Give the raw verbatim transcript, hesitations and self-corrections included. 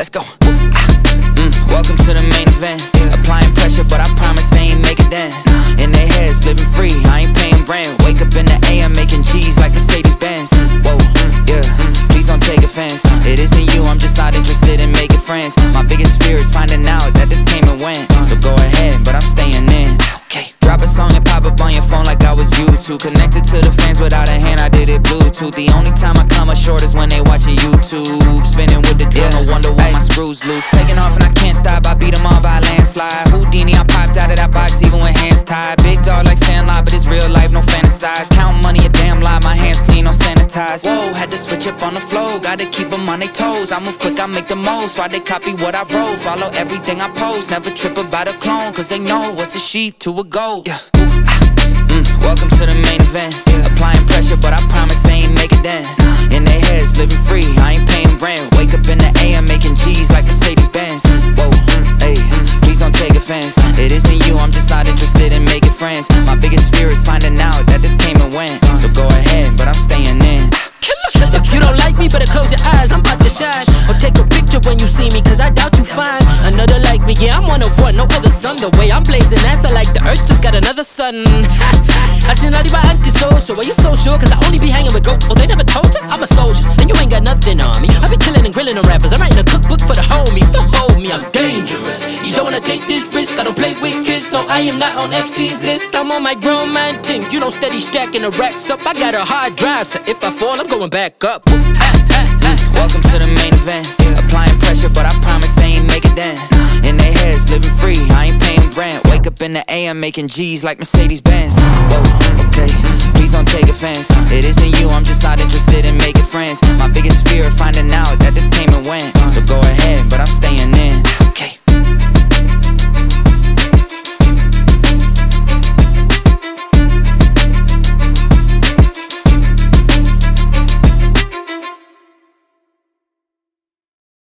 let's go. Mm, welcome to the main event. Applying pressure, but I promise I ain't make it then. In their heads, living free, I ain't paying rent. Wake up in the A M making G's like Mercedes Benz. Whoa, yeah, please don't take offense. It isn't you, I'm just not interested in making friends. My biggest fear is finding out that this came and went. So go ahead, but I'm staying in. Okay, drop a song and pop up on your phone like I was YouTube. Connected to the fans without a hand, I did it Bluetooth. The only time I come up short is when they watching YouTube. Spinning with the drill, no wonder why my screws loose. Taking off and I can't stop, I beat them all by a landslide. Houdini, I popped out of that box even with hands tied. Big dog like Sandlot, but it's real life, no fantasize. Counting money, a damn lie, my hands clean, no sanitize. Whoa, had to switch up on the flow, gotta keep them on their toes. I move quick, I make the most, why they copy what I wrote. Follow everything I post, never trip about a clone. Cause they know what's a sheep to a goat. Yeah. Mm, welcome to the main event. Applying pressure, but I promise I ain't make it then. In their heads, living free, I ain't paying rent. Wake up in the A M making G's like Mercedes Benz. Whoa, hey, please don't take offense. It isn't you, I'm just not interested in making friends. My biggest fear is finding out that this came and went. So go ahead, but I'm staying in. If you don't like me, better close your eyes, I'm about to shine. Or take a picture when you see me, cause I doubt you find another like me, yeah, I'm one of one, no other son. The way I'm blazing ass, I like the earth just got another sun. Atinadi ba anti-social, why you so sure? Cause I only be hanging with goats, so they never told ya I'm a soldier, and you ain't got nothing on me. I be killing and grilling the rappers, I'm writing a cookbook for the homies. Don't hold me, I'm dangerous. You don't wanna take this risk, I don't play with kids. No, I am not on Epstein's list. I'm on my grown man team, you know, steady stacking the racks up. I got a hard drive, so if I fall, I'm going back up. Mm, welcome to the main event. Applying pressure, but I promise I ain't make it then. In their heads, living free, I ain't paying rent. Wake up in the A M making G's like Mercedes Benz. Whoa, okay, please don't take offense. It isn't you, I'm just not interested.